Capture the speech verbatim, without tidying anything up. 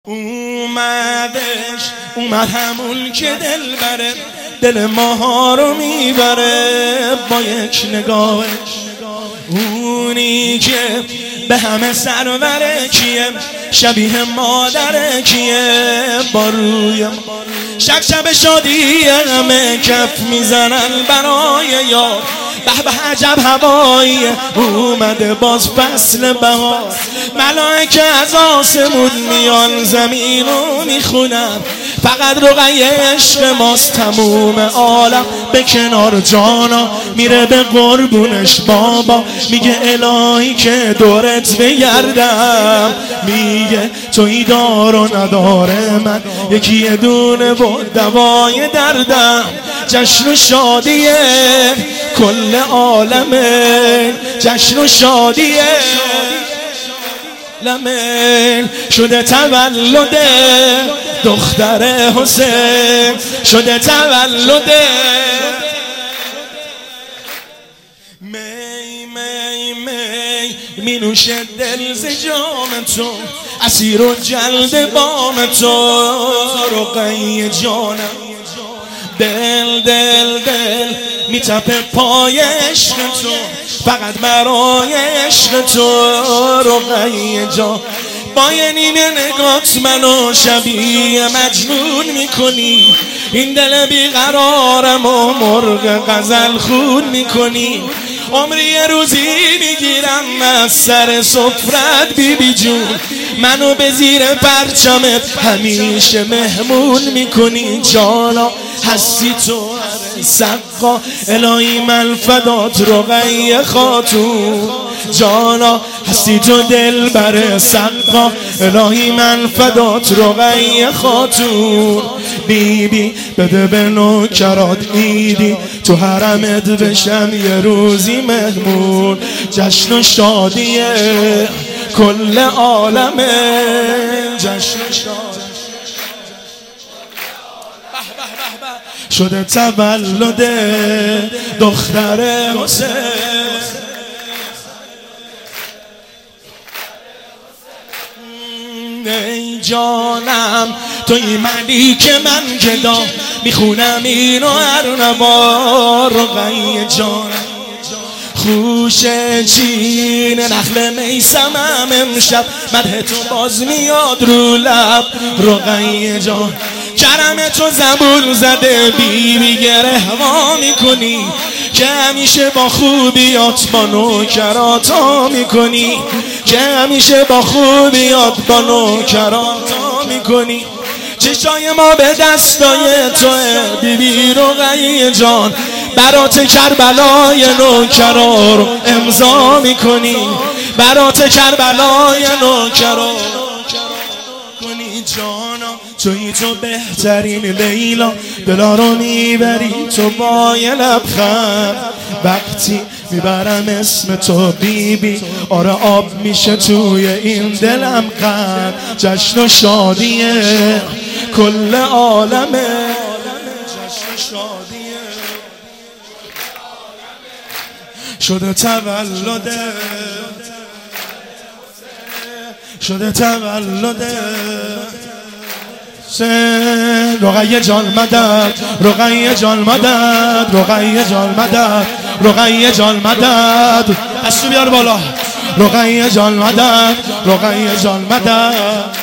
اومدش اومد همون که دل بره دل ماها رو میبره با یک نگاهش. اونی که به همه سروره کیه، شبیه مادره کیه، با روی شک شب شادی همه کف میزنن برای یار. به به عجب هوایی اومده باز فصل بهار. ملائکه از آسمون میان زمین رو میخونن، فقط رقیه عشق ماست تموم عالم به کنار جانا میره به قربونش. بابا میگه الهی که دورت بگردم، میگه توی دار و نداره من یکی دونه و دوای دردم. جشن و شادیه کل عالمه، جشن و شادیه لمن شده تولد دختر حسین، شده تولد. می می می می نوشه دل ز جام تو، اسیر و جلد بام تو. رقیه جانم دل دل دل میتپه پای عشق تو، فقط برای عشق تو. رقیه جان با یه نیمه نگات منو شبیه مجنون میکنی، این دل بیقرارم و مرغ غزل خون میکنی. عمری یه روزی میگیرم از سر سفرت بی بی جون، منو به زیر پرچمت همیشه مهمون میکنی. جانا هستی تو سقا الهی من فدات رقیه خاتون. جانا هستی تو دل بر سقا الهی من فدات رقیه خاتون. بی بی بده به نوکرات ایدی تو حرمت بشم یه روزی مهمون. جشن و شادیه کل عالمه، جشن و شادیه شده تولد دختر حسین. ای جانم توی ملیک من گدا، میخونم اینو هر نبار. رقیه جانم خوشه چین نخل میسمم امشب مده تو باز میاد رو لب. رقیه جان کرم تو زبون زده بی بی گره وا میکنی، که همیشه با خوبیات با نوکراتا میکنی، که همیشه با خوبیات با نوکراتا میکنی. چشای ما به دستای توه بی بی رقیه جان، برات کربلای نوکرا رو امضا میکنی، برات کربلای نوکرا کنی. جانا توی تو بهترین لیلا، دلا رو میبری تو با یه لبخند. وقتی میبرم اسم تو بی بی آره آب میشه توی این دلم قند. جشن و شادیه کل عالمه، جشن و شادیه شده تولد، شده تولد. رقیه جان مدد، رقیه جان مدد، رقیه جان مدد، رقیه جان مدد. دستو بیار بالا. رقیه جان مدد، رقیه جان مدد.